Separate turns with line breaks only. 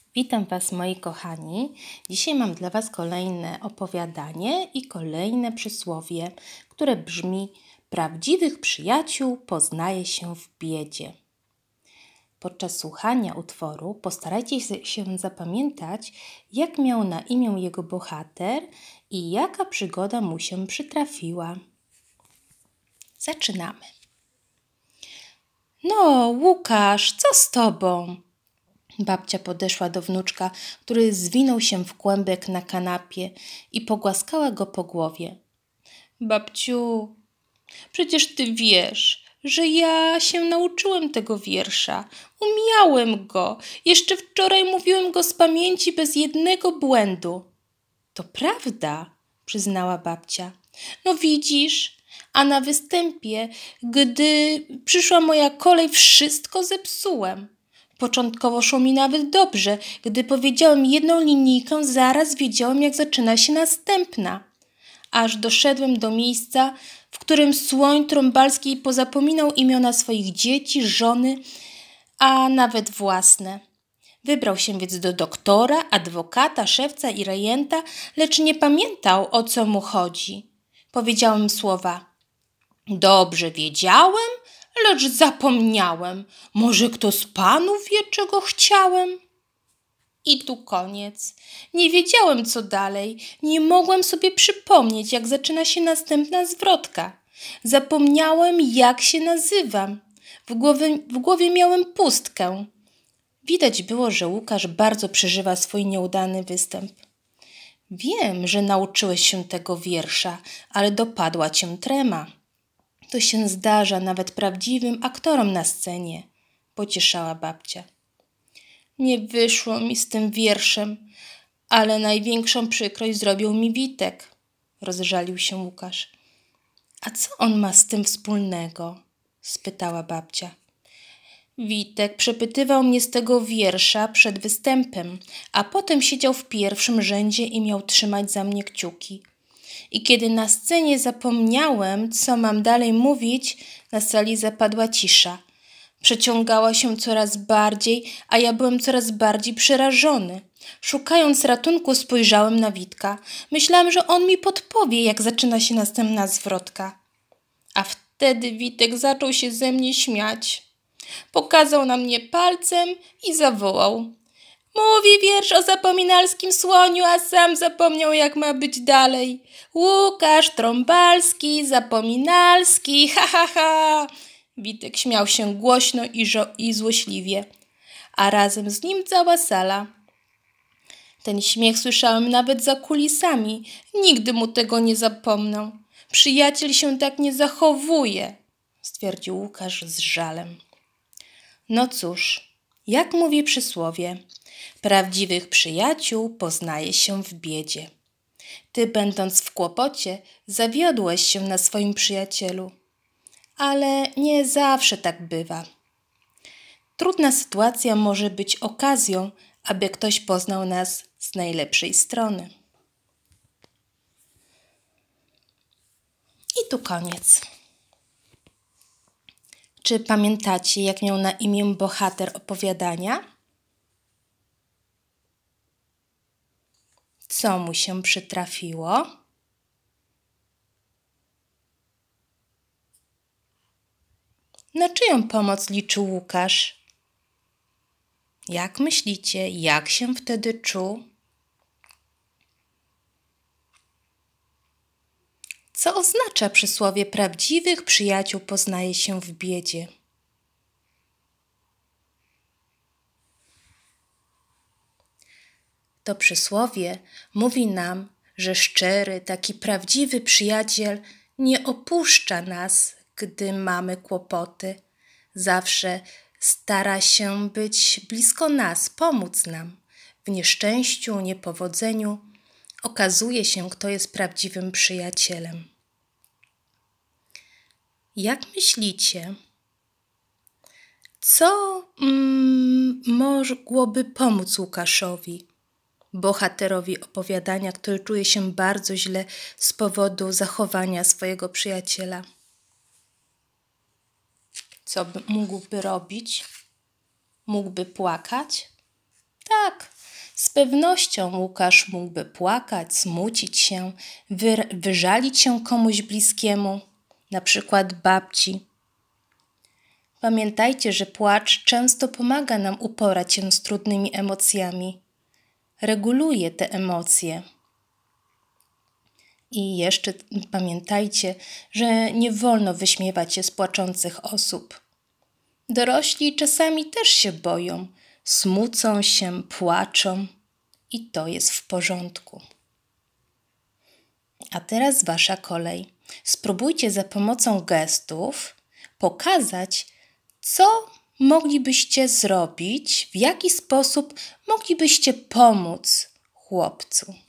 Witam Was, moi kochani. Dzisiaj mam dla Was kolejne opowiadanie i kolejne przysłowie, które brzmi: prawdziwych przyjaciół poznaje się w biedzie. Podczas słuchania utworu postarajcie się zapamiętać, jak miał na imię jego bohater i jaka przygoda mu się przytrafiła. Zaczynamy. No, Łukasz, co z tobą? Babcia podeszła do wnuczka, który zwinął się w kłębek na kanapie i pogłaskała go po głowie. Babciu, przecież ty wiesz, że ja się nauczyłem tego wiersza. Umiałem go. Jeszcze wczoraj mówiłem go z pamięci bez jednego błędu. To prawda, przyznała babcia. No widzisz, a na występie, gdy przyszła moja kolej, wszystko zepsułem. Początkowo szło mi nawet dobrze. Gdy powiedziałem jedną linijkę, zaraz wiedziałem, jak zaczyna się następna. Aż doszedłem do miejsca, w którym słoń Trąbalski pozapominał imiona swoich dzieci, żony, a nawet własne. Wybrał się więc do doktora, adwokata, szewca i rejenta, lecz nie pamiętał, o co mu chodzi. Powiedziałem słowa: dobrze wiedziałem, lecz zapomniałem. Może kto z panów wie, czego chciałem? I tu koniec. Nie wiedziałem, co dalej. Nie mogłem sobie przypomnieć, jak zaczyna się następna zwrotka. Zapomniałem, jak się nazywam. W głowie miałem pustkę. Widać było, że Łukasz bardzo przeżywa swój nieudany występ. Wiem, że nauczyłeś się tego wiersza, ale dopadła cię trema. To się zdarza nawet prawdziwym aktorom na scenie, pocieszała babcia. Nie wyszło mi z tym wierszem, ale największą przykrość zrobił mi Witek, rozżalił się Łukasz. A co on ma z tym wspólnego? Spytała babcia. Witek przepytywał mnie z tego wiersza przed występem, a potem siedział w pierwszym rzędzie i miał trzymać za mnie kciuki. I kiedy na scenie zapomniałem, co mam dalej mówić, na sali zapadła cisza. Przeciągała się coraz bardziej, a ja byłem coraz bardziej przerażony. Szukając ratunku, spojrzałem na Witka. Myślałem, że on mi podpowie, jak zaczyna się następna zwrotka. A wtedy Witek zaczął się ze mnie śmiać. Pokazał na mnie palcem i zawołał: mówi wiersz o zapominalskim słoniu, a sam zapomniał, jak ma być dalej. Łukasz Trąbalski, zapominalski, ha, ha, ha. Witek śmiał się głośno i złośliwie, a razem z nim cała sala. Ten śmiech słyszałem nawet za kulisami. Nigdy mu tego nie zapomnę. Przyjaciel się tak nie zachowuje, stwierdził Łukasz z żalem. No cóż, jak mówi przysłowie, prawdziwych przyjaciół poznaje się w biedzie. Ty, będąc w kłopocie, zawiodłeś się na swoim przyjacielu. Ale nie zawsze tak bywa. Trudna sytuacja może być okazją, aby ktoś poznał nas z najlepszej strony. I tu koniec. Czy pamiętacie, jak miał na imię bohater opowiadania? Co mu się przytrafiło? Na czyją pomoc liczył Łukasz? Jak myślicie, jak się wtedy czuł? Co oznacza przysłowie prawdziwych przyjaciół poznaje się w biedzie? To przysłowie mówi nam, że szczery, taki prawdziwy przyjaciel nie opuszcza nas, gdy mamy kłopoty. Zawsze stara się być blisko nas, pomóc nam. W nieszczęściu, niepowodzeniu okazuje się, kto jest prawdziwym przyjacielem. Jak myślicie, co mogłoby pomóc Łukaszowi, bohaterowi opowiadania, który czuje się bardzo źle z powodu zachowania swojego przyjaciela? Co mógłby robić? Mógłby płakać? Tak, Z pewnością Łukasz mógłby płakać, smucić się, wyżalić się komuś bliskiemu, na przykład babci. Pamiętajcie, że płacz często pomaga nam uporać się z trudnymi emocjami. Reguluje te emocje. I jeszcze pamiętajcie, że nie wolno wyśmiewać się z płaczących osób. Dorośli czasami też się boją, smucą się, płaczą i to jest w porządku. A teraz wasza kolej. Spróbujcie za pomocą gestów pokazać, co moglibyście zrobić, w jaki sposób moglibyście pomóc chłopcu.